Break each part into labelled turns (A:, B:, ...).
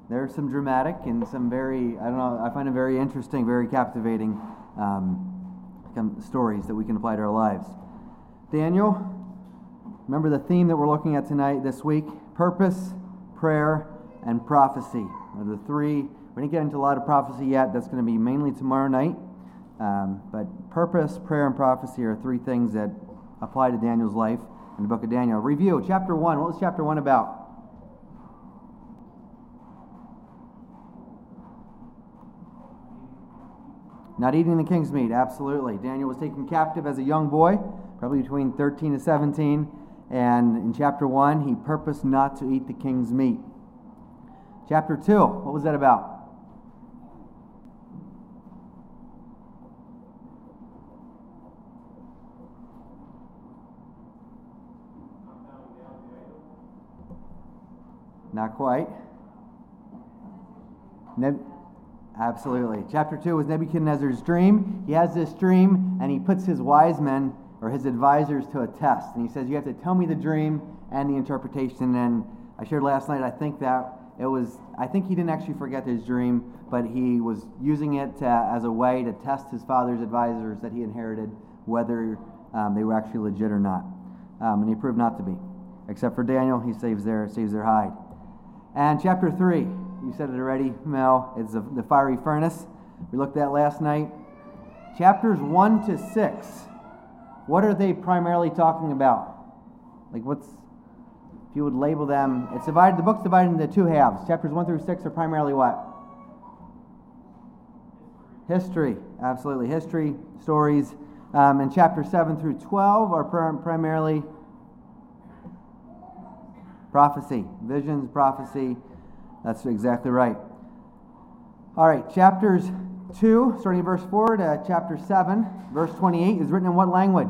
A: There's some dramatic and some very, I find it very interesting, very captivating stories that we can apply to our lives. Daniel, remember the theme that we're looking at this week, purpose, prayer, and prophecy. The three, we didn't get into a lot of prophecy yet. That's going to be mainly tomorrow night. But purpose, prayer, and prophecy are three things that apply to Daniel's life in the book of Daniel. Review, chapter 1. What was chapter 1 about? Not eating the king's meat, absolutely. Daniel was taken captive as a young boy, probably between 13 and 17, and in chapter 1, he purposed not to eat the king's meat. Chapter 2, what was that about? Not quite. Absolutely. Chapter 2 was Nebuchadnezzar's dream. He has this dream, and he puts his wise men, or his advisors, to a test. And he says, you have to tell me the dream and the interpretation. And I shared last night, I think he didn't actually forget his dream, but he was using it as a way to test his father's advisors that he inherited, whether they were actually legit or not. And he proved not to be. Except for Daniel, he saves their hide. And chapter 3, you said it already, Mel, it's the fiery furnace. We looked at last night. Chapters 1 to 6, what are they primarily talking about? If you would label them, the book's divided into two halves. Chapters 1 through 6 are primarily what? History, absolutely. History, stories. And chapters 7 through 12 are primarily prophecy, visions, prophecy. That's exactly right. All right, chapters 2, starting in verse 4 to chapter 7, verse 28, is written in what language?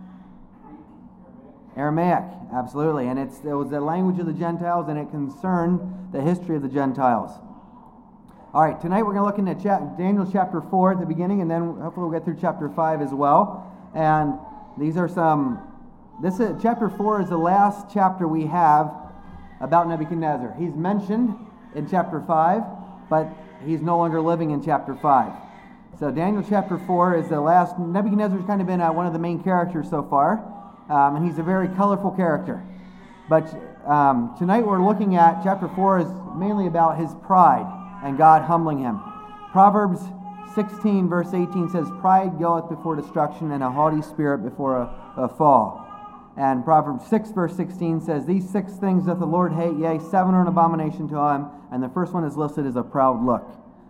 A: Aramaic, absolutely. And it was the language of the Gentiles, and it concerned the history of the Gentiles. All right, tonight we're going to look into Daniel chapter 4 at the beginning, and then hopefully we'll get through chapter 5 as well. And these are chapter 4 is the last chapter we have about Nebuchadnezzar. He's mentioned in chapter 5, but he's no longer living in chapter 5. So Daniel chapter 4 is the last. Nebuchadnezzar's kind of been one of the main characters so far, and he's a very colorful character. But tonight we're looking at chapter 4 is mainly about his pride and God humbling him. Proverbs 16 verse 18 says, "Pride goeth before destruction, and a haughty spirit before a fall." And Proverbs 6 verse 16 says, "These 6 things doth the Lord hate, yea, 7 are an abomination to him." And the first one is listed as a proud look.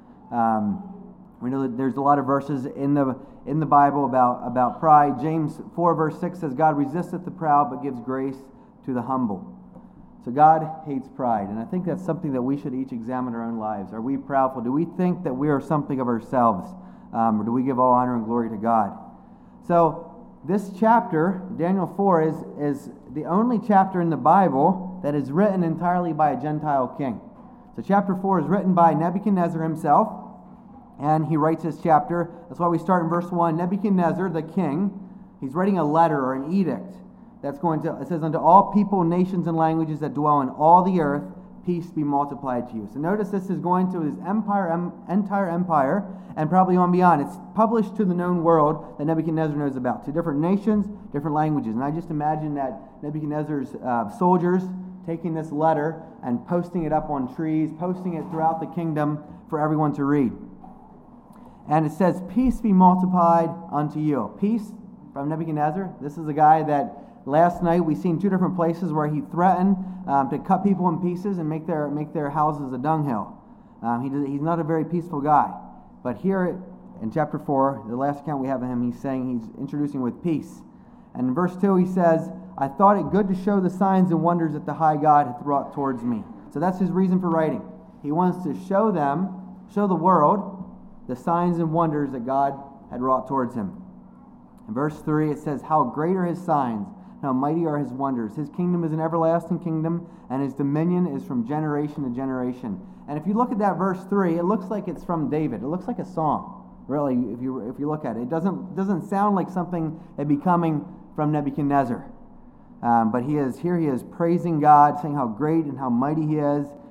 A: We know that there's a lot of verses in the Bible about pride. James 4 verse 6 says, "God resisteth the proud, but gives grace to the humble." So God hates pride. And I think that's something that we should each examine our own lives. Are we proudful? Do we think that we are something of ourselves? Or do we give all honor and glory to God? So this chapter, Daniel 4, is the only chapter in the Bible that is written entirely by a Gentile king. So chapter 4 is written by Nebuchadnezzar himself, and he writes this chapter. That's why we start in verse 1. Nebuchadnezzar, the king, he's writing a letter or an edict it says, "Unto all people, nations, and languages that dwell in all the earth, peace be multiplied to you." So notice this is going to his entire empire, and probably on beyond. It's published to the known world that Nebuchadnezzar knows about, to different nations, different languages. And I just imagine that Nebuchadnezzar's soldiers taking this letter and posting it up on trees, posting it throughout the kingdom for everyone to read. And it says, "Peace be multiplied unto you." Peace from Nebuchadnezzar. This is a guy that last night we seen 2 different places where he threatened to cut people in pieces and make their houses a dunghill. He's not a very peaceful guy. But here in chapter 4, the last account we have of him, he's introducing with peace. And in verse 2 he says, "I thought it good to show the signs and wonders that the high God hath wrought towards me." So that's his reason for writing. He wants to show the world, the signs and wonders that God had wrought towards him. In verse 3 it says, "How great are his signs, how mighty are his wonders. His kingdom is an everlasting kingdom, and his dominion is from generation to generation." And if you look at that verse 3, it looks like it's from David. It looks like a song, really, if you look at it. It doesn't sound like something that'd be coming from Nebuchadnezzar. But he is praising God, saying how great and how mighty he is.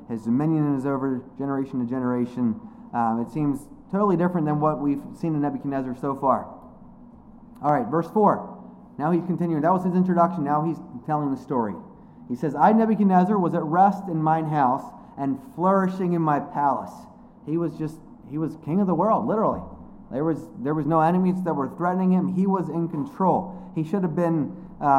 A: His dominion is over generation to generation. It seems totally different than what we've seen in Nebuchadnezzar so far. All right, verse 4. Now he's continuing. That was his introduction. Now he's telling the story. He says, I, Nebuchadnezzar, was at rest in mine house and flourishing in my palace. He was king of the world, literally. There was no enemies that were threatening him. He was in control. He should have been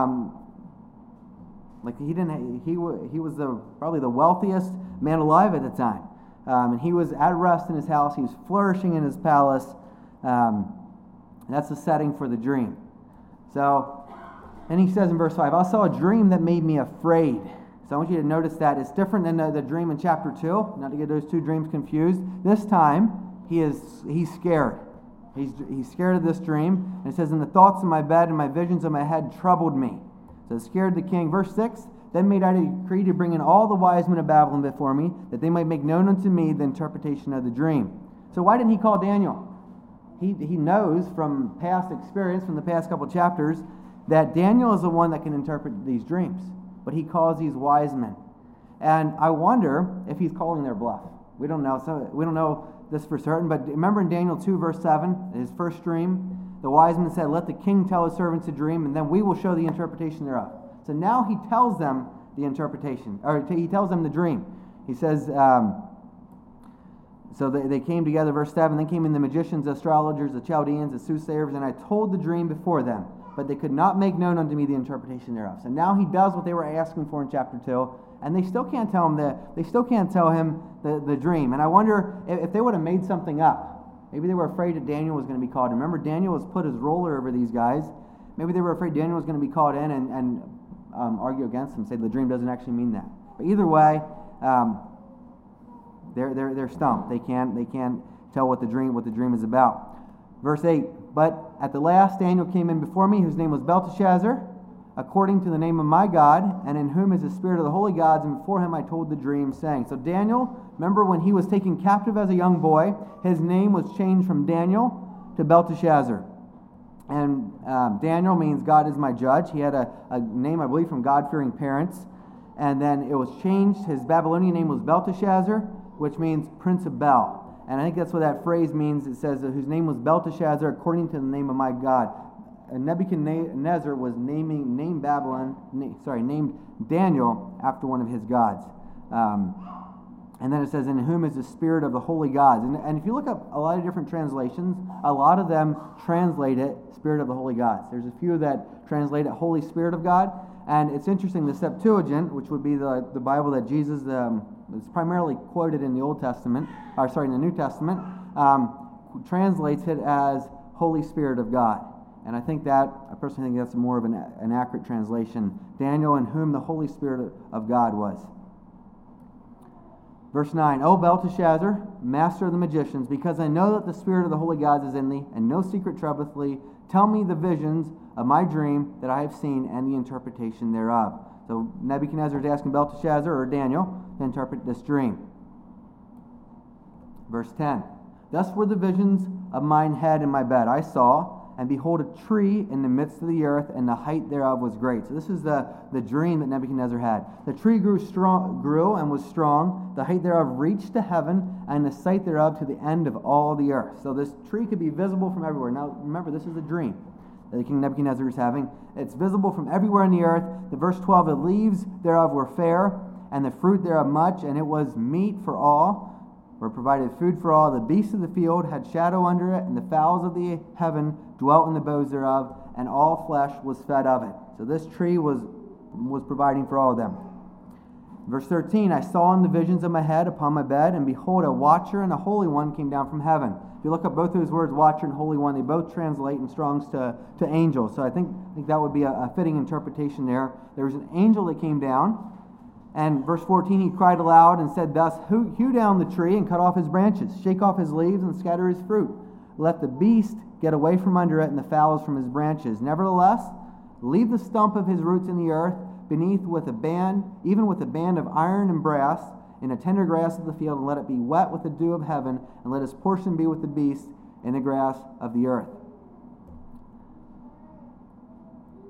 A: he was probably the wealthiest man alive at the time. And he was at rest in his house. He was flourishing in his palace. That's the setting for the dream. So, and he says in verse 5, I saw a dream that made me afraid. So I want you to notice that it's different than the dream in chapter 2, not to get those two dreams confused. This time, he's scared. He's scared of this dream. And it says, and the thoughts of my bed and my visions of my head troubled me. So it scared the king. Verse 6, then made I a decree to bring in all the wise men of Babylon before me, that they might make known unto me the interpretation of the dream. So why didn't he call Daniel? He knows from past experience, from the past couple chapters, that Daniel is the one that can interpret these dreams. But he calls these wise men. And I wonder if he's calling their bluff. We don't know. So we don't know this for certain. But remember in Daniel 2, verse 7, his first dream, the wise men said, let the king tell his servants a dream, and then we will show the interpretation thereof. So now he tells them the interpretation, or he tells them the dream. He says, so they came together, verse 7, then came in the magicians, the astrologers, the Chaldeans, the soothsayers, and I told the dream before them, but they could not make known unto me the interpretation thereof. So now he does what they were asking for in chapter 2, and they still can't tell him the dream. And I wonder if they would have made something up. Maybe they were afraid that Daniel was going to be called in. Remember, Daniel was put as ruler over these guys. Maybe they were afraid Daniel was going to be called in and argue against him, say the dream doesn't actually mean that. But either way, they're stumped. They can't tell what the dream is about. Verse 8, but at the last Daniel came in before me, whose name was Belteshazzar, according to the name of my God, and in whom is the spirit of the holy gods, and before him I told the dream, saying. So Daniel, remember when he was taken captive as a young boy, his name was changed from Daniel to Belteshazzar. And Daniel means God is my judge. He had a name, I believe, from God-fearing parents. And then it was changed. His Babylonian name was Belteshazzar, which means Prince of Bel. And I think that's what that phrase means. It says, whose name was Belteshazzar, according to the name of my God. And Nebuchadnezzar was named Daniel after one of his gods. And then it says, in whom is the spirit of the holy gods. And if you look up a lot of different translations, a lot of them translate it spirit of the holy gods. There's a few that translate it Holy Spirit of God. And it's interesting, the Septuagint, which would be the Bible that Jesus is primarily quoted in the Old Testament, in the New Testament, translates it as Holy Spirit of God. And I personally think that's more of an accurate translation. Daniel, in whom the Holy Spirit of God was. Verse 9, O Belteshazzar, master of the magicians, because I know that the spirit of the holy gods is in thee, and no secret troubleth thee, tell me the visions of my dream that I have seen, and the interpretation thereof. So Nebuchadnezzar is asking Belteshazzar, or Daniel, to interpret this dream. Verse 10, thus were the visions of mine head in my bed. I saw, and behold, a tree in the midst of the earth, and the height thereof was great. So this is the dream that Nebuchadnezzar had. The tree grew and was strong. The height thereof reached to heaven, and the sight thereof to the end of all the earth. So this tree could be visible from everywhere. Now remember, this is a dream that King Nebuchadnezzar is having. It's visible from everywhere in the earth. The verse 12, the leaves thereof were fair, and the fruit thereof much, and it was meat for all, or provided food for all. The beasts of the field had shadow under it, and the fowls of the heaven dwelt in the boughs thereof, and all flesh was fed of it. So this tree was providing for all of them. Verse 13, I saw in the visions of my head upon my bed, and behold, a watcher and a holy one came down from heaven. If you look up both those words, watcher and holy one, they both translate in Strong's to angels. So I think that would be a fitting interpretation there. There was an angel that came down, and verse 14, he cried aloud and said thus, hew down the tree and cut off his branches, shake off his leaves and scatter his fruit. Let the beast get away from under it and the fowls from his branches. Nevertheless, leave the stump of his roots in the earth, beneath with a band, even with a band of iron and brass, in the tender grass of the field, and let it be wet with the dew of heaven, and let his portion be with the beast in the grass of the earth.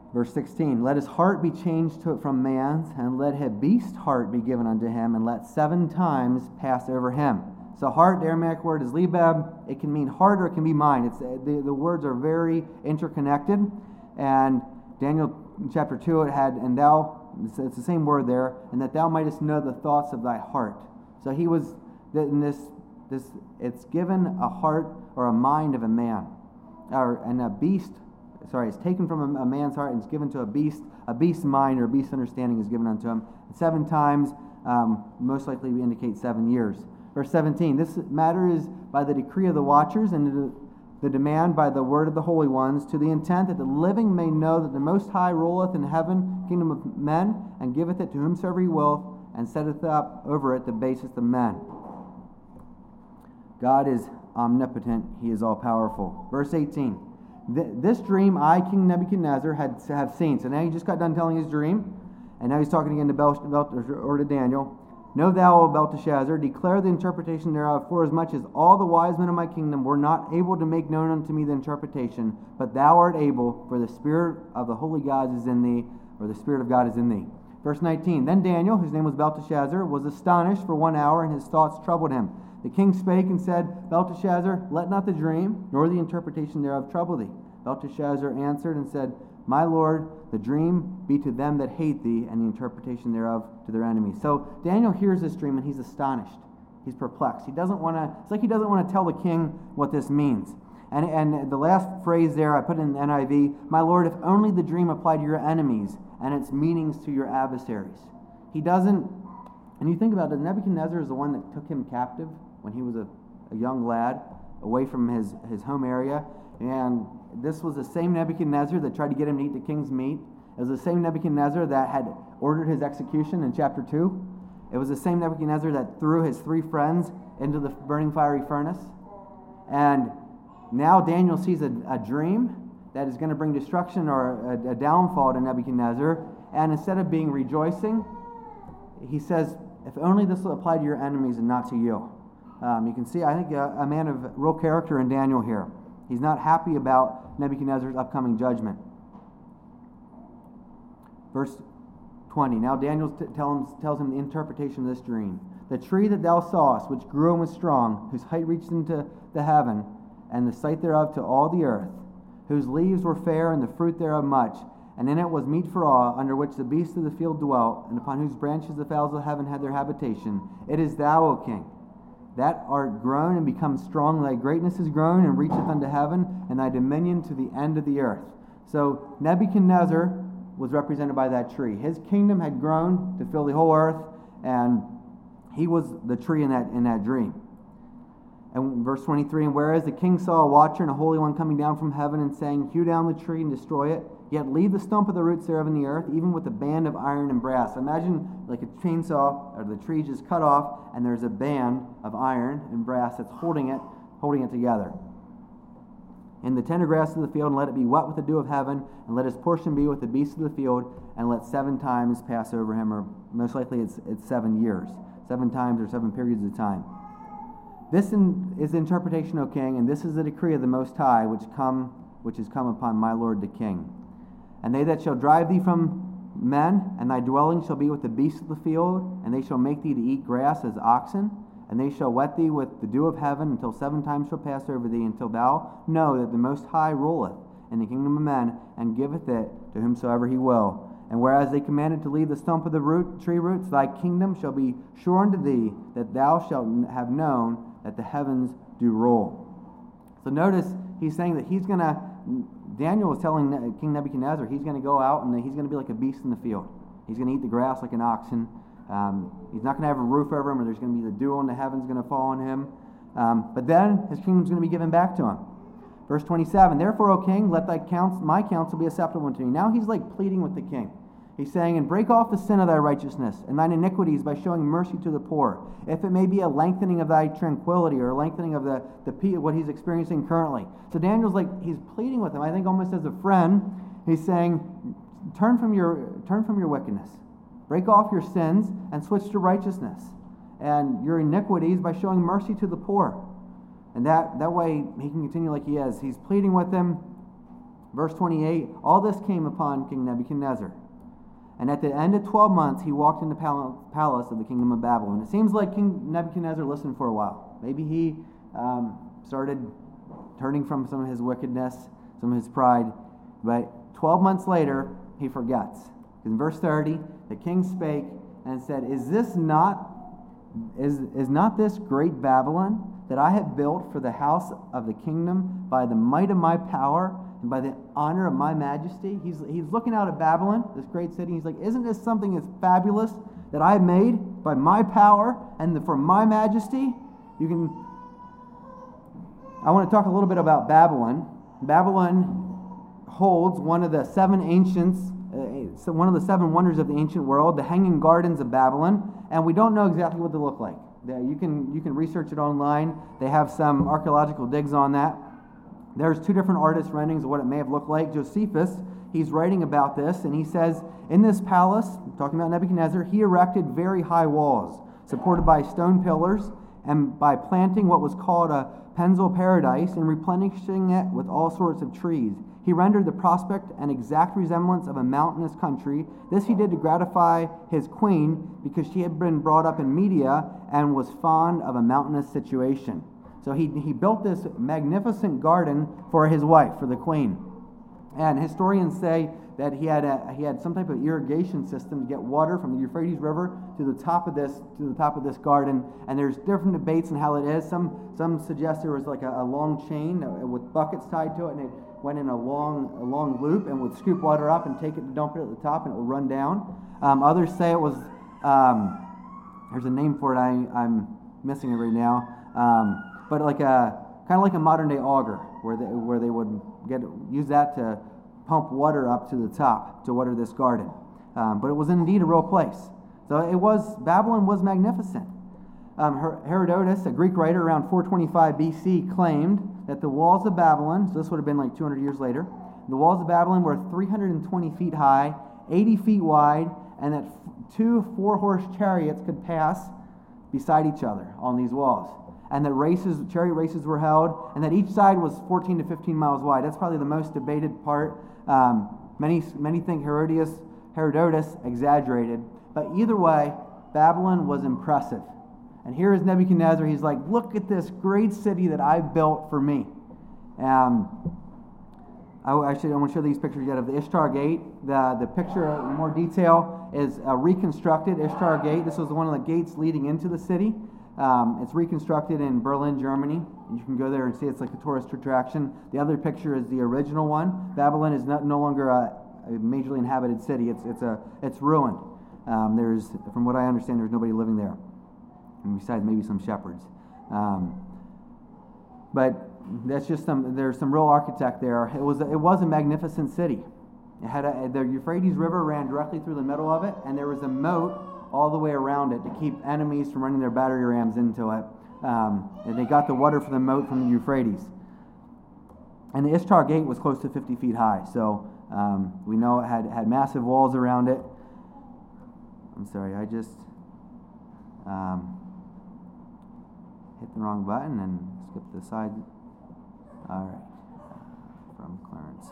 A: Verse 16, let his heart be changed from man's, and let a beast heart be given unto him, and let 7 times pass over him. So heart, the Aramaic word is libab. It can mean heart or it can be mind. It's the words are very interconnected. And Daniel chapter 2, it had, and thou, it's the same word there, and that thou mightest know the thoughts of thy heart. So he was, in this it's given a heart or a mind of a man. And a beast, it's taken from a man's heart and it's given to a beast. A beast's mind or a beast's understanding is given unto him. 7 times, most likely we indicate 7 years. Verse 17, this matter is by the decree of the watchers and the demand by the word of the holy ones, to the intent that the living may know that the Most High ruleth in heaven, kingdom of men, and giveth it to whomsoever he will, and setteth up over it the basest of men. God is omnipotent, he is all-powerful. Verse 18, this dream I, King Nebuchadnezzar, have seen. So now he just got done telling his dream, and now he's talking again to to Daniel. Know thou, O Belteshazzar, declare the interpretation thereof, for as much as all the wise men of my kingdom were not able to make known unto me the interpretation, but thou art able, for the Spirit of the holy gods is in thee, or the Spirit of God is in thee. Verse 19, then Daniel, whose name was Belteshazzar, was astonished for 1 hour, and his thoughts troubled him. The king spake and said, Belteshazzar, let not the dream, nor the interpretation thereof trouble thee. Belteshazzar answered and said, my Lord, the dream be to them that hate thee, and the interpretation thereof to their enemies. So Daniel hears this dream and he's astonished. He's perplexed. He doesn't want to, it's like he doesn't want to tell the king what this means. And the last phrase there, I put in the NIV, my Lord, if only the dream applied to your enemies and its meanings to your adversaries. He doesn't, and you think about it, Nebuchadnezzar is the one that took him captive when he was a young lad away from his home area. And this was the same Nebuchadnezzar that tried to get him to eat the king's meat. It was the same Nebuchadnezzar that had ordered his execution in chapter 2. It was the same Nebuchadnezzar that threw his 3 friends into the burning fiery furnace. And now Daniel sees a dream that is going to bring destruction or a downfall to Nebuchadnezzar. And instead of being rejoicing, he says, if only this will apply to your enemies and not to you. You can see, I think, a man of real character in Daniel here. He's not happy about Nebuchadnezzar's upcoming judgment. Verse 20. Now Daniel tells him the interpretation of this dream. The tree that thou sawest, which grew and was strong, whose height reached into the heaven, and the sight thereof to all the earth, whose leaves were fair, and the fruit thereof much, and in it was meat for all, under which the beasts of the field dwelt, and upon whose branches the fowls of heaven had their habitation. It is thou, O king, that art grown and become strong. Thy greatness is grown and reacheth unto heaven, and thy dominion to the end of the earth. So Nebuchadnezzar was represented by that tree. His kingdom had grown to fill the whole earth, and he was the tree in that dream. And verse 23, and whereas the king saw a watcher and a holy one coming down from heaven, and saying, hew down the tree and destroy it, yet leave the stump of the roots thereof in the earth, even with a band of iron and brass. Imagine like a chainsaw, or the tree just cut off, and there's a band of iron and brass that's holding it together. In the tender grass of the field, and let it be wet with the dew of heaven, and let his portion be with the beasts of the field, and let 7 times pass over him, or most likely it's 7 years. 7 times or 7 periods of time. This is the interpretation, O king, and this is the decree of the Most High, which is come upon my lord the king. And they that shall drive thee from men, and thy dwelling shall be with the beasts of the field, and they shall make thee to eat grass as oxen, and they shall wet thee with the dew of heaven, until 7 times shall pass over thee, until thou know that the Most High ruleth in the kingdom of men, and giveth it to whomsoever he will. And whereas they commanded to leave the stump of the tree roots, thy kingdom shall be sure unto thee, that thou shalt have known that the heavens do rule. So notice he's saying that Daniel was telling King Nebuchadnezzar he's going to go out and he's going to be like a beast in the field. He's going to eat the grass like an oxen. He's not going to have a roof over him, or there's going to be the dew on the heavens going to fall on him. But then his kingdom's going to be given back to him. Verse 27, therefore, O king, let my counsel be acceptable unto me. Now he's like pleading with the king. He's saying, and break off the sin of thy righteousness and thine iniquities by showing mercy to the poor, if it may be a lengthening of thy tranquility, or a lengthening of what he's experiencing currently. So Daniel's like, he's pleading with him, I think almost as a friend. He's saying, turn from your wickedness. Break off your sins and switch to righteousness. And your iniquities by showing mercy to the poor. And that way he can continue like he is. He's pleading with him. Verse 28, all this came upon King Nebuchadnezzar. And at the end of 12 months, he walked in the palace of the kingdom of Babylon. It seems like King Nebuchadnezzar listened for a while. Maybe he started turning from some of his wickedness, some of his pride. But 12 months later, he forgets. In verse 30, the king spake and said, Is not this great Babylon that I have built for the house of the kingdom by the might of my power and by the honor of my majesty? He's looking out at Babylon, this great city. He's like, isn't this something that's fabulous that I made by my power and for my majesty? I want to talk a little bit about Babylon. Babylon holds one of the seven wonders of the ancient world, the Hanging Gardens of Babylon, and we don't know exactly what they look like. You can research it online. They have some archaeological digs on that. There's two different artist renderings of what it may have looked like. Josephus, he's writing about this, and he says, in this palace, talking about Nebuchadnezzar, he erected very high walls, supported by stone pillars, and by planting what was called a pensile paradise and replenishing it with all sorts of trees. He rendered the prospect an exact resemblance of a mountainous country. This he did to gratify his queen, because she had been brought up in Media and was fond of a mountainous situation. So he built this magnificent garden for his wife, for the queen. And historians say that he had some type of irrigation system to get water from the Euphrates River to the top of this garden. And there's different debates on how it is. Some suggest there was like a long chain with buckets tied to it, and it went in a long loop and would scoop water up and take it and dump it at the top, and it would run down. Others say it was there's a name for it. I'm missing it right now. But kind of like a modern day auger, where they would use that to pump water up to the top to water this garden. But it was indeed a real place. So Babylon was magnificent. Herodotus, a Greek writer around 425 BC, claimed that the walls of Babylon, so this would have been like 200 years later, the walls of Babylon were 320 feet high, 80 feet wide, and that 2 4-horse chariots could pass beside each other on these walls. And that chariot races were held, and that each side was 14 to 15 miles wide. That's probably the most debated part. Many think Herodotus exaggerated, but either way, Babylon was impressive. And here is Nebuchadnezzar. He's like, look at this great city that I built for me. I want to show these pictures yet of the Ishtar Gate. The picture in more detail is a reconstructed Ishtar Gate. This was one of the gates leading into the city. It's reconstructed in Berlin, Germany. You can go there and see it's like a tourist attraction. The other picture is the original one. Babylon is no longer a majorly inhabited city. It's ruined. From what I understand, there's nobody living there, besides maybe some shepherds. But that's just there's some real architect there. It was a magnificent city. It had the Euphrates River ran directly through the middle of it, and there was a moat all the way around it to keep enemies from running their battering rams into it. And they got the water from the moat from the Euphrates. And the Ishtar Gate was close to 50 feet high, so we know it had massive walls around it. I'm sorry, I just hit the wrong button and skipped the side. All right, from Clarence.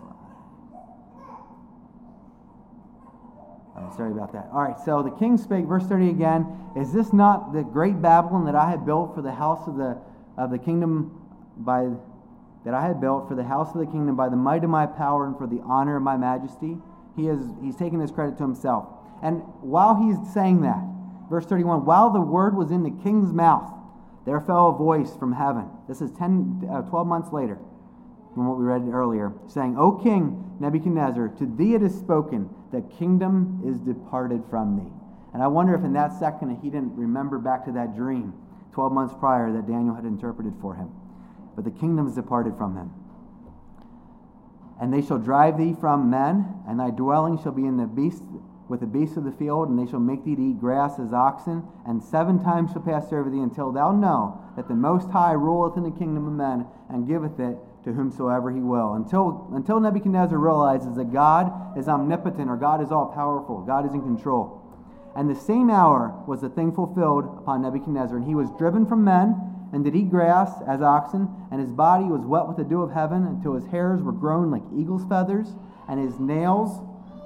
A: Sorry about that. All right, so the king spake, verse 30 again, is this not the great Babylon that I had built for the house of the kingdom that I had built for the house of the kingdom by the might of my power and for the honor of my majesty? He's taking this credit to himself. And while he's saying that, verse 31, while the word was in the king's mouth, there fell a voice from heaven. This is 12 months later from what we read earlier, saying, O King Nebuchadnezzar, to thee it is spoken, the kingdom is departed from thee. And I wonder if in that second he didn't remember back to that dream 12 months prior that Daniel had interpreted for him. But the kingdom is departed from him. And they shall drive thee from men, and thy dwelling shall be in with the beasts of the field, and they shall make thee to eat grass as oxen, and 7 times shall pass over thee, until thou know that the Most High ruleth in the kingdom of men, and giveth it to whomsoever he will. Until Nebuchadnezzar realizes that God is omnipotent, or God is all-powerful, God is in control. And the same hour was the thing fulfilled upon Nebuchadnezzar, and he was driven from men, and did eat grass as oxen, and his body was wet with the dew of heaven until his hairs were grown like eagle's feathers, and his nails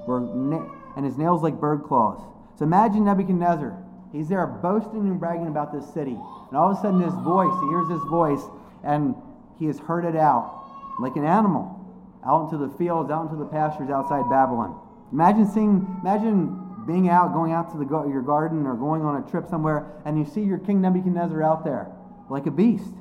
A: like bird claws. So imagine Nebuchadnezzar. He's there boasting and bragging about this city. And all of a sudden he hears this voice, and he is herded out like an animal, out into the fields, out into the pastures outside Babylon. Imagine being out, going out to your garden or going on a trip somewhere, and you see your King Nebuchadnezzar out there like a beast.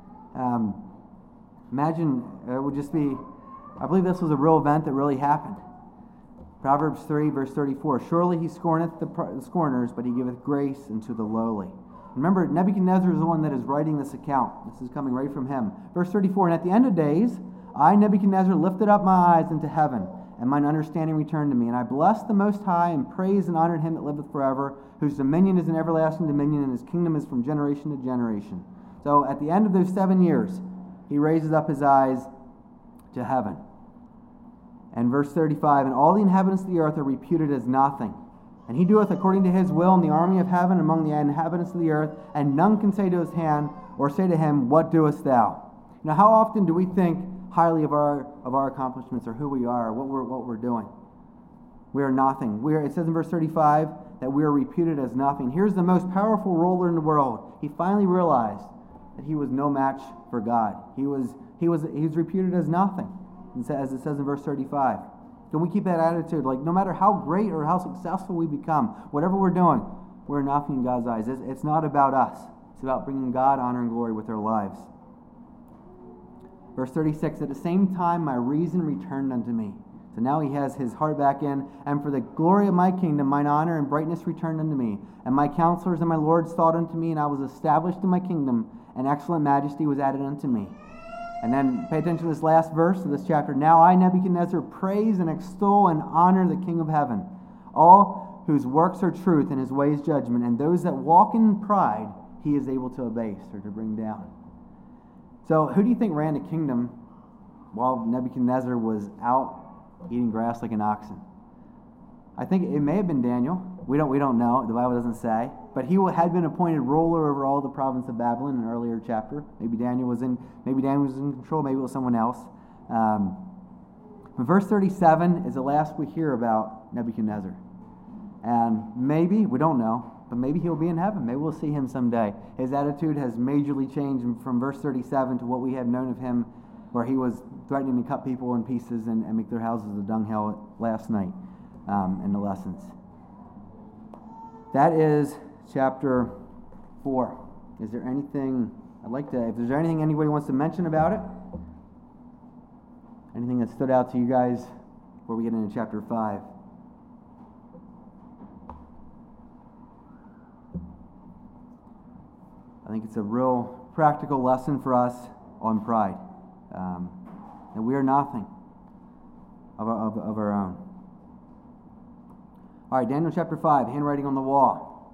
A: Imagine it would just be, I believe this was a real event that really happened. Proverbs 3, verse 34, surely he scorneth the scorners, but he giveth grace unto the lowly. Remember, Nebuchadnezzar is the one that is writing this account. This is coming right from him. Verse 34, and at the end of days, I, Nebuchadnezzar, lifted up my eyes into heaven, and mine understanding returned to me. And I blessed the Most High, and praised and honored him that liveth forever, whose dominion is an everlasting dominion, and his kingdom is from generation to generation. So at the end of those 7 years, he raises up his eyes to heaven. And verse 35, and all the inhabitants of the earth are reputed as nothing. And he doeth according to his will in the army of heaven among the inhabitants of the earth, and none can say to his hand, or say to him, what doest thou? Now, how often do we think highly of our accomplishments, or who we are, or what we're doing? We are nothing. It says in verse 35 that we are reputed as nothing. Here's the most powerful ruler in the world. He finally realized that he was no match for God. He was reputed as nothing, as it says in verse 35. Can we keep that attitude? Like, no matter how great or how successful we become, whatever we're doing, we're nothing in God's eyes. It's not about us. It's about bringing God honor and glory with our lives. Verse 36, at the same time my reason returned unto me. So now he has his heart back in. And for the glory of my kingdom, mine honor and brightness returned unto me. And my counselors and my lords thought unto me, and I was established in my kingdom, and excellent majesty was added unto me. And then pay attention to this last verse of this chapter. Now I, Nebuchadnezzar, praise and extol and honor the King of heaven, all whose works are truth and his ways judgment, and those that walk in pride he is able to abase or to bring down. So who do you think ran the kingdom while Nebuchadnezzar was out eating grass like an oxen? I think it may have been Daniel. We don't know. The Bible doesn't say. But he had been appointed ruler over all the province of Babylon in an earlier chapter. Maybe Daniel was in control. Maybe it was someone else. But verse 37 is the last we hear about Nebuchadnezzar. And maybe, we don't know, but maybe he'll be in heaven. Maybe we'll see him someday. His attitude has majorly changed from verse 37 to what we have known of him, where he was threatening to cut people in pieces and make their houses a dunghill last night in the lessons. That is chapter 4. Is there anything if there's anything anybody wants to mention about it? Anything that stood out to you guys before we get into chapter 5? I think it's a real practical lesson for us on pride. That we are nothing of our own. All right, Daniel chapter 5, handwriting on the wall.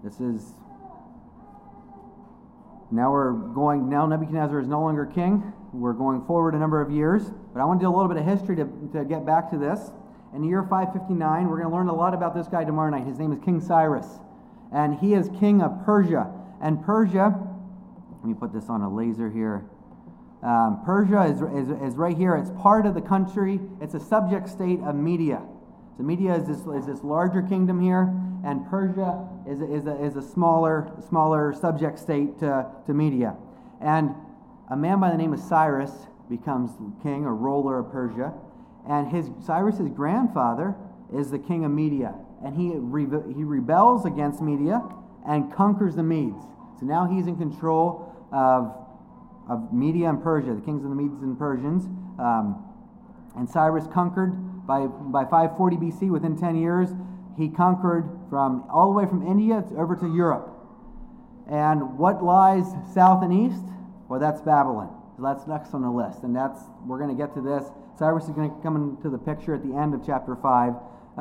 A: Now Nebuchadnezzar is no longer king. We're going forward a number of years. But I want to do a little bit of history to get back to this. In the year 559, we're going to learn a lot about this guy tomorrow night. His name is King Cyrus. And he is king of Persia. And Persia, let me put this on a laser here. Persia is right here. It's part of the country. It's a subject state of Media. So Media is this larger kingdom here, and Persia is a smaller subject state to Media. And a man by the name of Cyrus becomes king or ruler of Persia, and Cyrus's grandfather is the king of Media, and he rebels against Media and conquers the Medes. So now he's in control of Media and Persia, the kings of the Medes and Persians. And Cyrus conquered by 540 BC, within 10 years, he conquered all the way from India over to Europe. And what lies south and east? Well, that's Babylon. So that's next on the list. And we're going to get to this. Cyrus is going to come into the picture at the end of chapter 5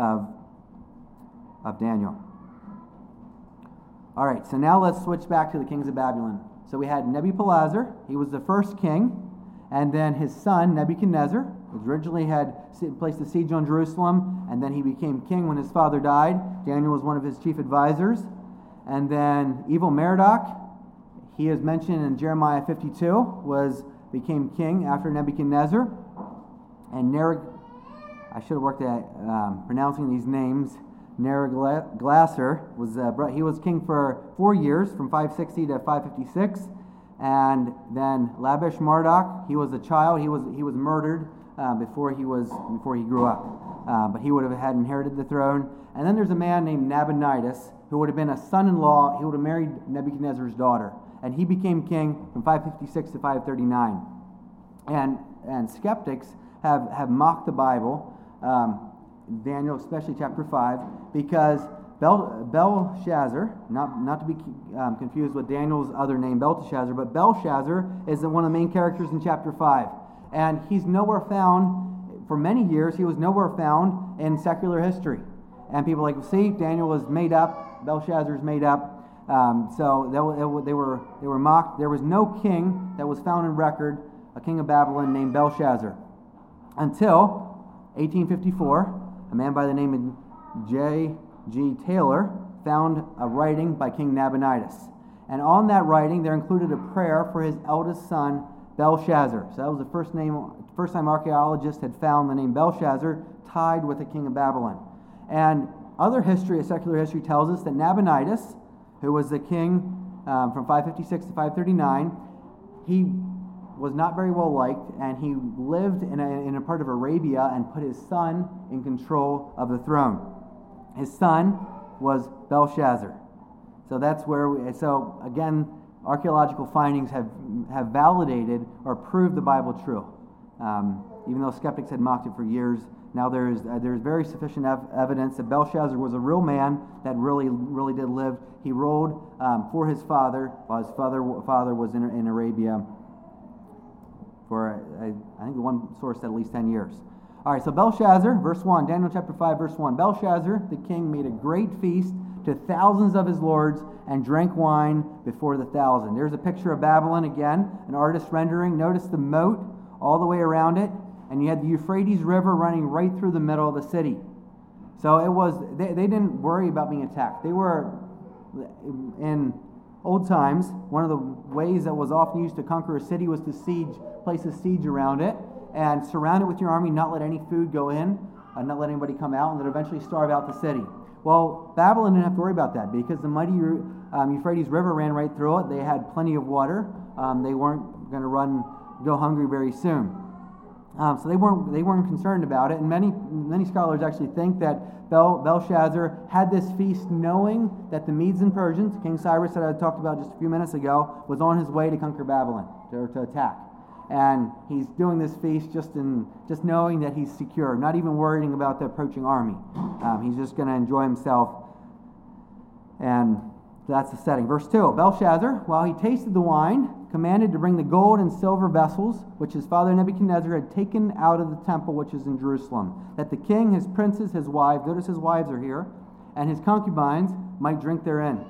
A: of Daniel. All right, so now let's switch back to the kings of Babylon. So we had Nebuchadnezzar. He was the first king. And then his son, Nebuchadnezzar, originally had placed a siege on Jerusalem, and then he became king when his father died. Daniel was one of his chief advisors. And then Evil Merodach, he is mentioned in Jeremiah 52, became king after Nebuchadnezzar. And I should have worked at pronouncing these names. Neriglissar was king for 4 years, from 560 to 556. And then Labish Marduk, he was a child. He was murdered before he grew up. But he would have had inherited the throne. And then there's a man named Nabonidus, who would have been a son-in-law. He would have married Nebuchadnezzar's daughter, and he became king from 556 to 539. And skeptics have mocked the Bible, Daniel, especially chapter 5, because Belshazzar, not to be confused with Daniel's other name, Belteshazzar, but Belshazzar is one of the main characters in chapter 5. And he's nowhere found, for many years, he was nowhere found in secular history. And people are like, see, Daniel was made up, Belshazzar's made up. So they were mocked. There was no king that was found in record, a king of Babylon named Belshazzar, until 1854. A man by the name of J.G. Taylor found a writing by King Nabonidus. And on that writing, there included a prayer for his eldest son, Belshazzar. So that was the first time archaeologists had found the name Belshazzar tied with the king of Babylon. And other history, secular history, tells us that Nabonidus, who was the king from 556 to 539, he was not very well liked, and he lived in a part of Arabia and put his son in control of the throne. His son was Belshazzar. So that's where so again, archaeological findings have validated or proved the Bible true. Even though skeptics had mocked it for years, now there's very sufficient evidence that Belshazzar was a real man that really did live. He ruled for his father, while his father was in Arabia for, I think one source said at least 10 years. All right, so Belshazzar, verse 1, Daniel chapter 5, verse 1. Belshazzar, the king, made a great feast to thousands of his lords and drank wine before the thousand. There's a picture of Babylon again, an artist rendering. Notice the moat all the way around it, and you had the Euphrates River running right through the middle of the city. So it was, they didn't worry about being attacked. They were, in old times, one of the ways that was often used to conquer a city was to place a siege around it and surround it with your army, not let any food go in, not let anybody come out, and then eventually starve out the city. Well, Babylon didn't have to worry about that because the mighty Euphrates River ran right through it. They had plenty of water. They weren't going to go hungry very soon. So they weren't concerned about it. And many scholars actually think that Belshazzar had this feast knowing that the Medes and Persians, King Cyrus that I talked about just a few minutes ago, was on his way to conquer Babylon, to attack. And he's doing this feast just knowing that he's secure, not even worrying about the approaching army. He's just going to enjoy himself. And that's the setting. Verse 2, Belshazzar, while he tasted the wine, commanded to bring the gold and silver vessels, which his father Nebuchadnezzar had taken out of the temple which is in Jerusalem, that the king, his princes, his wives, notice his wives are here, and his concubines might drink therein.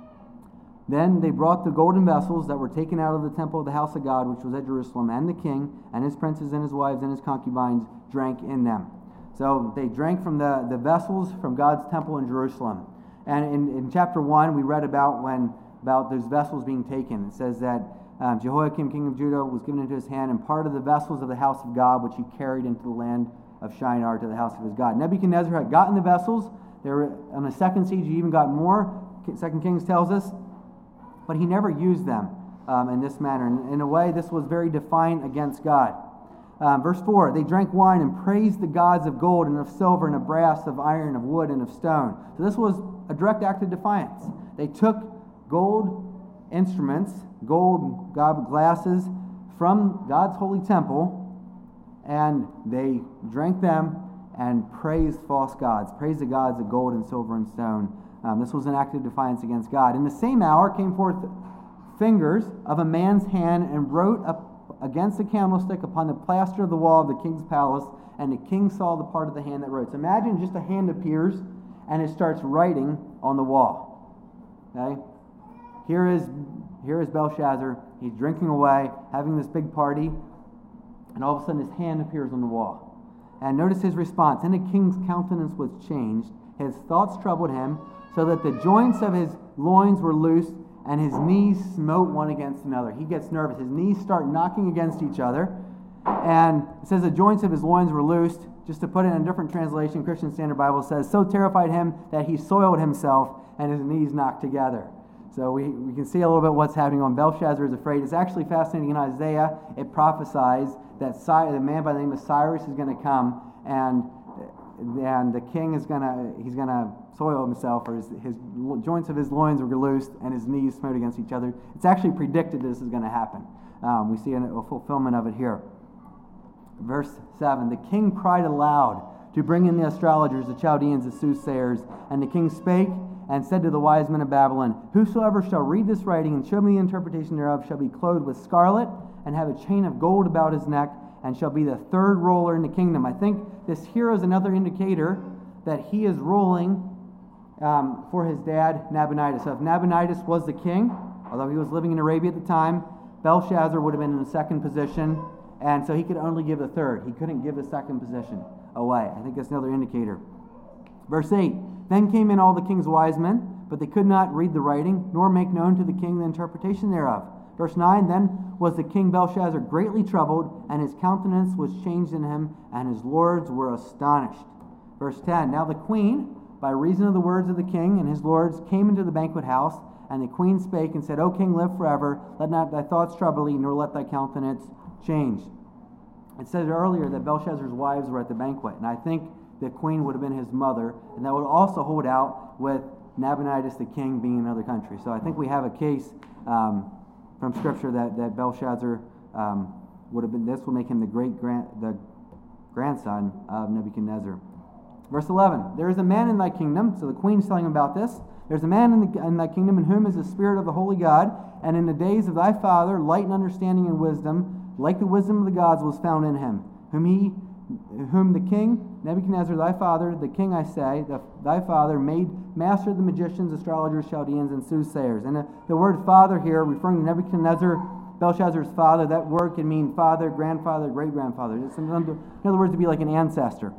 A: Then they brought the golden vessels that were taken out of the temple of the house of God, which was at Jerusalem, and the king, and his princes, and his wives, and his concubines drank in them. So they drank from the vessels from God's temple in Jerusalem. And in chapter 1, we read about those vessels being taken. It says that Jehoiakim, king of Judah, was given into his hand, and part of the vessels of the house of God, which he carried into the land of Shinar, to the house of his God. Nebuchadnezzar had gotten the vessels. They were on the second siege. He even got more. 2 Kings tells us. But he never used them in this manner. And in a way, this was very defiant against God. Verse 4, they drank wine and praised the gods of gold and of silver and of brass, of iron, of wood, and of stone. So this was a direct act of defiance. They took gold instruments, gold glasses from God's holy temple, and they drank them and praised false gods, praised the gods of gold and silver and stone. This was an act of defiance against God. In the same hour came forth fingers of a man's hand and wrote up against the candlestick upon the plaster of the wall of the king's palace, and the king saw the part of the hand that wrote. So imagine just a hand appears and it starts writing on the wall. Okay? Here is Belshazzar. He's drinking away, having this big party, and all of a sudden his hand appears on the wall. And notice his response. And the king's countenance was changed. His thoughts troubled him, so that the joints of his loins were loosed, and his knees smote one against another. He gets nervous. His knees start knocking against each other. And it says the joints of his loins were loosed. Just to put it in a different translation, Christian Standard Bible says, so terrified him that he soiled himself and his knees knocked together. So we can see a little bit what's happening when Belshazzar is afraid. It's actually fascinating in Isaiah. It prophesies that the man by the name of Cyrus is going to come, and the king is going to soil himself, or his joints of his loins were loosed and his knees smote against each other. It's actually predicted this is going to happen. We see a fulfillment of it here. Verse 7, the king cried aloud to bring in the astrologers, the Chaldeans, the soothsayers, and the king spake and said to the wise men of Babylon, whosoever shall read this writing and show me the interpretation thereof shall be clothed with scarlet and have a chain of gold about his neck and shall be the third ruler in the kingdom. I think this here is another indicator that he is ruling for his dad Nabonidus. So if Nabonidus was the king, although he was living in Arabia at the time, Belshazzar would have been in the second position, and so he could only give the third. He couldn't give the second position away. I think that's another indicator. Verse 8, then came in all the king's wise men, but they could not read the writing, nor make known to the king the interpretation thereof. Verse 9, then was the king Belshazzar greatly troubled, and his countenance was changed in him, and his lords were astonished. Verse 10, now the queen, by reason of the words of the king and his lords, came into the banquet house, and the queen spake and said, O king, live forever. Let not thy thoughts trouble thee, nor let thy countenance change. It said earlier that Belshazzar's wives were at the banquet, and I think the queen would have been his mother, and that would also hold out with Nabonidus the king being in another country. So I think we have a case from Scripture that Belshazzar would have been. This will make him the grandson of Nebuchadnezzar. Verse 11, there is a man in thy kingdom, so the queen's telling him about this. There's a man in thy kingdom in whom is the spirit of the holy God, and in the days of thy father light and understanding and wisdom, like the wisdom of the gods, was found in him, whom the king, Nebuchadnezzar, thy father, the king, I say, thy father, made master of the magicians, astrologers, Chaldeans, and soothsayers. And the word father here, referring to Nebuchadnezzar, Belshazzar's father, that word can mean father, grandfather, great-grandfather. It's in other words, to be like an ancestor.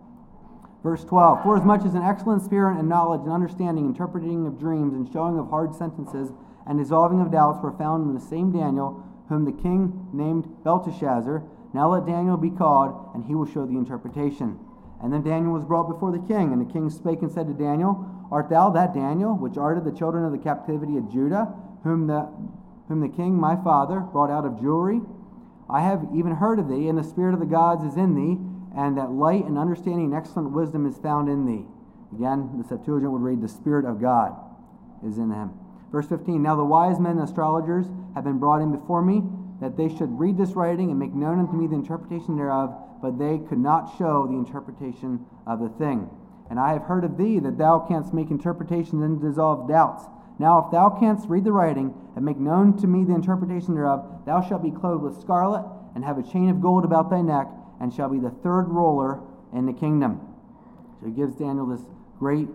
A: Verse 12, for as much as an excellent spirit and knowledge and understanding, interpreting of dreams and showing of hard sentences and dissolving of doubts were found in the same Daniel, whom the king named Belteshazzar. Now let Daniel be called, and he will show the interpretation. And then Daniel was brought before the king, and the king spake and said to Daniel, art thou that Daniel, which art of the children of the captivity of Judah, whom the king my father brought out of Jewry? I have even heard of thee, and the spirit of the gods is in thee, and that light and understanding and excellent wisdom is found in thee. Again, the Septuagint would read, the Spirit of God is in him. Verse 15, now the wise men and astrologers have been brought in before me, that they should read this writing and make known unto me the interpretation thereof, but they could not show the interpretation of the thing. And I have heard of thee, that thou canst make interpretations and dissolve doubts. Now if thou canst read the writing and make known to me the interpretation thereof, thou shalt be clothed with scarlet, and have a chain of gold about thy neck, and shall be the third ruler in the kingdom. So he gives Daniel this great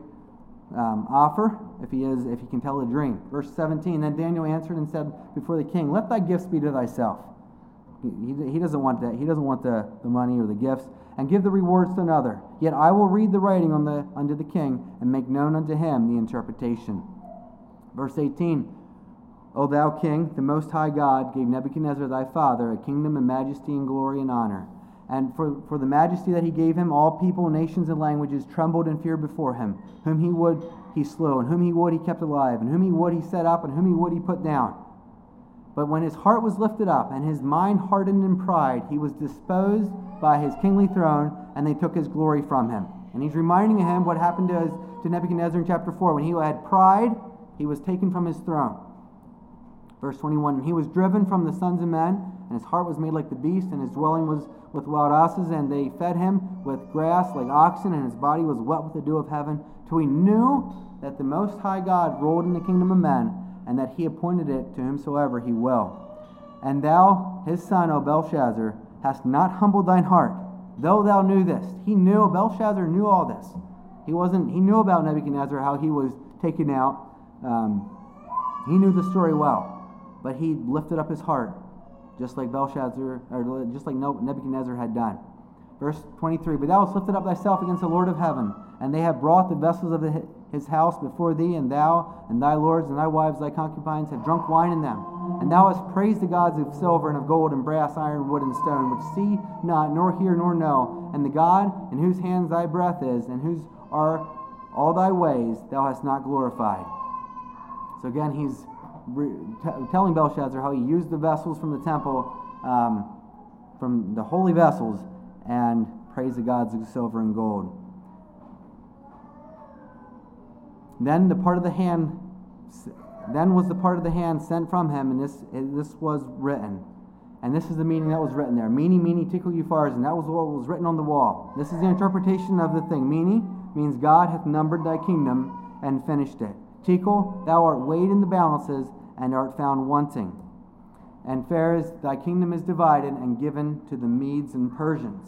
A: offer if he can tell a dream. Verse 17, then Daniel answered and said before the king, let thy gifts be to thyself. He doesn't want that. He doesn't want the money or the gifts, and give the rewards to another. Yet I will read the writing unto the king, and make known unto him the interpretation. Verse 18, O thou king, the most high God gave Nebuchadnezzar thy father a kingdom and majesty and glory and honor. And for the majesty that he gave him, all people, nations, and languages trembled and feared before him. Whom he would, he slew, and whom he would, he kept alive, and whom he would, he set up, and whom he would, he put down. But when his heart was lifted up, and his mind hardened in pride, he was disposed by his kingly throne, and they took his glory from him. And he's reminding him what happened to Nebuchadnezzar in chapter 4. When he had pride, he was taken from his throne. Verse 21, and he was driven from the sons of men, and his heart was made like the beast, and his dwelling was with wild asses, and they fed him with grass like oxen, and his body was wet with the dew of heaven, till he knew that the Most High God ruled in the kingdom of men, and that he appointed it to whomsoever he will. And thou, his son, O Belshazzar, hast not humbled thine heart, though thou knew this. Belshazzar knew all this. He knew about Nebuchadnezzar, how he was taken out. He knew the story well, but he lifted up his heart, just like Nebuchadnezzar had done. Verse 23, but thou hast lifted up thyself against the Lord of heaven, and they have brought the vessels of his house before thee, and thou and thy lords and thy wives, thy concubines, have drunk wine in them. And thou hast praised the gods of silver and of gold and brass, iron, wood, and stone, which see not, nor hear, nor know. And the God in whose hands thy breath is, and whose are all thy ways, thou hast not glorified. So again, he's telling Belshazzar how he used the vessels from the temple, from the holy vessels, and praised the gods of silver and gold. Then was the part of the hand sent from him, and this was written. And this is the meaning that was written there. Mene, mene, tekel, upharsin. That was what was written on the wall. This is the interpretation of the thing. Mene means God hath numbered thy kingdom and finished it. Tekel, thou art weighed in the balances and art found wanting. And Phares, thy kingdom is divided and given to the Medes and Persians.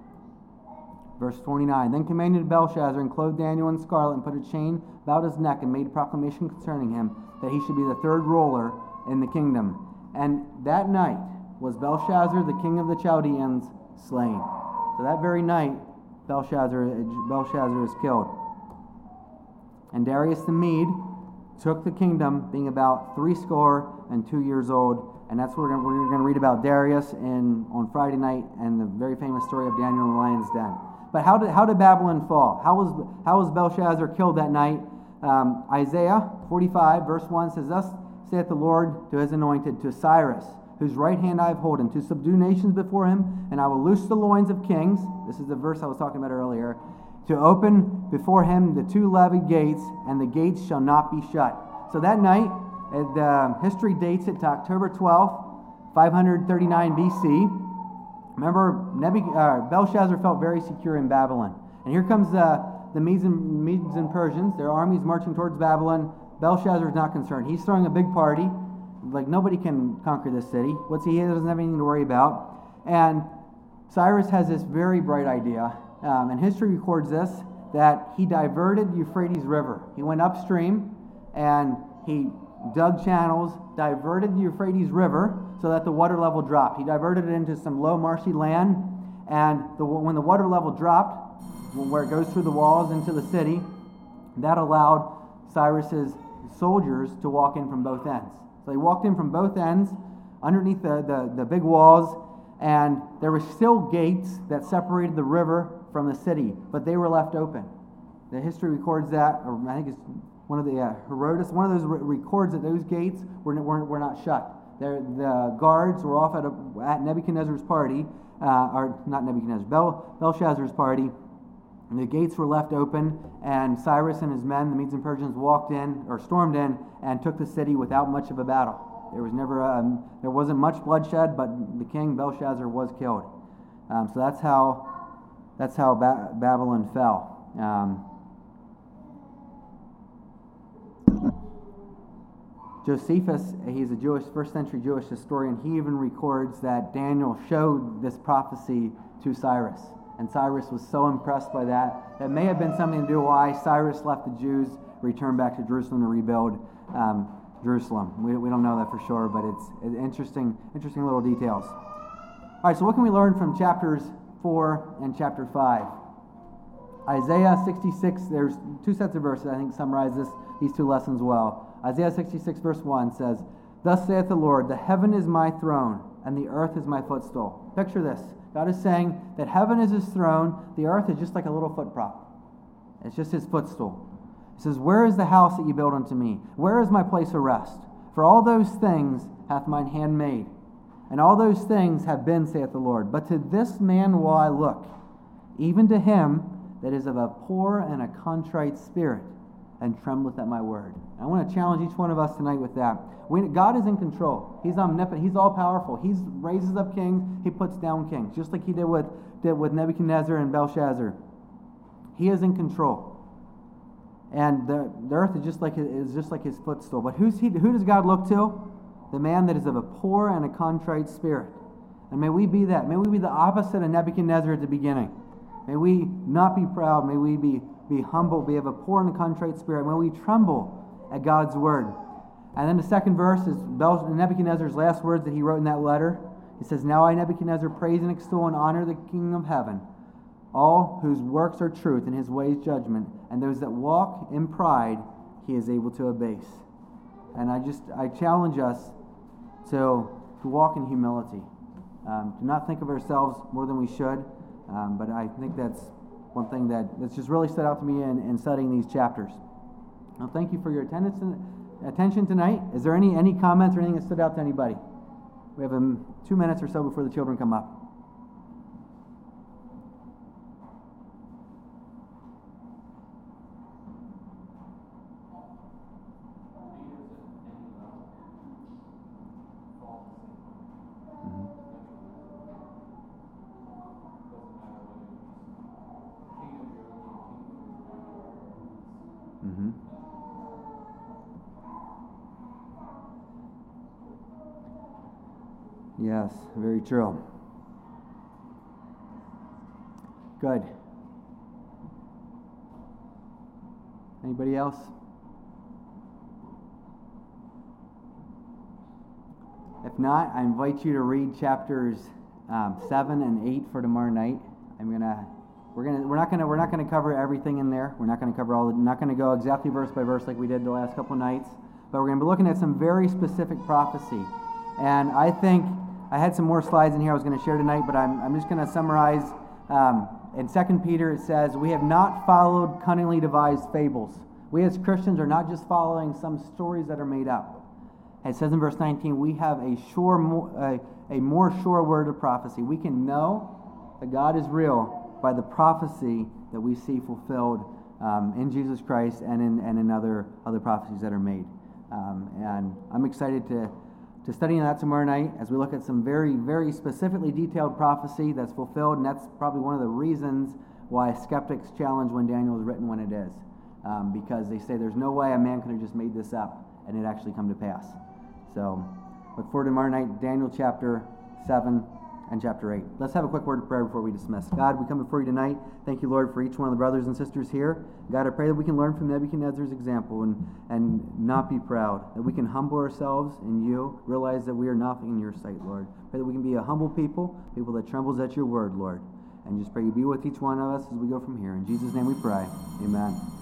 A: Verse 29, Then commanded Belshazzar, and clothed Daniel in scarlet, and put a chain about his neck, and made a proclamation concerning him, that he should be the third ruler in the kingdom. And that night was Belshazzar, the king of the Chaldeans, slain. So that very night, Belshazzar is killed. And Darius the Mede took the kingdom, being about 62 years old. And that's what we're going to read about Darius on Friday night, and the very famous story of Daniel in the lion's den. But how did Babylon fall? How was Belshazzar killed that night? Isaiah 45 verse 1 says, Thus saith the Lord to his anointed, to Cyrus, whose right hand I have holden, to subdue nations before him, and I will loose the loins of kings. This is the verse I was talking about earlier. To open before him the two levied gates, and the gates shall not be shut. So that night, history dates it to October 12th, 539 BC. Remember, Belshazzar felt very secure in Babylon. And here comes the Medes and Persians. Their armies marching towards Babylon. Belshazzar is not concerned. He's throwing a big party. Like, nobody can conquer this city. He doesn't have anything to worry about. And Cyrus has this very bright idea. And history records this, that he diverted the Euphrates River. He went upstream and he dug channels, diverted the Euphrates River so that the water level dropped. He diverted it into some low marshy land, and when the water level dropped, where it goes through the walls into the city, that allowed Cyrus's soldiers to walk in from both ends. So they walked in from both ends, underneath the big walls, and there were still gates that separated the river from the city, but they were left open. The history records that, or I think it's one of the Herodotus, one of those records that those gates were not shut. The guards were off at Nebuchadnezzar's party, or not Nebuchadnezzar, Belshazzar's party, and the gates were left open, and Cyrus and his men, the Medes and Persians, stormed in, and took the city without much of a battle. There wasn't much bloodshed, but the king Belshazzar was killed. So that's how Babylon fell. Josephus, he's a first century Jewish historian. He even records that Daniel showed this prophecy to Cyrus, and Cyrus was so impressed by that. That may have been something to do why Cyrus left the Jews, returned back to Jerusalem to rebuild Jerusalem. We don't know that for sure, but it's interesting little details. All right, so what can we learn from chapters 4 and chapter 5? Isaiah 66, there's two sets of verses I think summarize these two lessons well. Isaiah 66 verse 1 says, Thus saith the Lord, the heaven is my throne, and the earth is my footstool. Picture this. God is saying that heaven is his throne, the earth is just like a little foot prop. It's just his footstool. He says, Where is the house that you built unto me? Where is my place of rest? For all those things hath mine hand made, and all those things have been, saith the Lord. But to this man will I look, even to him that is of a poor and a contrite spirit, and trembleth at my word. I want to challenge each one of us tonight with that. God is in control. He's omnipotent. He's all-powerful. He raises up kings. He puts down kings, just like he did with Nebuchadnezzar and Belshazzar. He is in control. And the earth is just like his footstool. But who does God look to? The man that is of a poor and a contrite spirit. And may we be that. May we be the opposite of Nebuchadnezzar at the beginning. May we not be proud. May we be humble, be of a poor and a contrite spirit. May we tremble at God's word. And then the second verse is Nebuchadnezzar's last words that he wrote in that letter. He says, Now I, Nebuchadnezzar, praise and extol and honor the King of heaven, all whose works are truth and his ways judgment, and those that walk in pride he is able to abase. And I challenge us to walk in humility. To not think of ourselves more than we should, but I think that's one thing that's just really stood out to me in studying these chapters. Well, thank you for your attention tonight. Is there any comments or anything that stood out to anybody? We have 2 minutes or so before the children come up. Mm-hmm. Yes, very true. Good. Anybody else? If not, I invite you to read chapters 7 and 8 for tomorrow night. We're not gonna cover everything in there. We're not gonna cover not gonna go exactly verse by verse like we did the last couple of nights. But we're gonna be looking at some very specific prophecy. And I think I had some more slides in here I was gonna share tonight, but I'm just gonna summarize. In 2 Peter it says, "We have not followed cunningly devised fables." We as Christians are not just following some stories that are made up. It says in verse 19, we have a more sure word of prophecy. We can know that God is real by the prophecy that we see fulfilled in Jesus Christ and in other prophecies that are made. And I'm excited to study that tomorrow night as we look at some very, very specifically detailed prophecy that's fulfilled, and that's probably one of the reasons why skeptics challenge when Daniel is written when it is, because they say there's no way a man could have just made this up and it actually come to pass. So look forward to tomorrow night, Daniel chapter 7 and chapter 8. Let's have a quick word of prayer before we dismiss. God, we come before you tonight. Thank you, Lord, for each one of the brothers and sisters here. God, I pray that we can learn from Nebuchadnezzar's example and not be proud, that we can humble ourselves in you, realize that we are nothing in your sight, Lord. Pray that we can be a humble people that trembles at your word, Lord. And just pray you be with each one of us as we go from here. In Jesus' name we pray. Amen.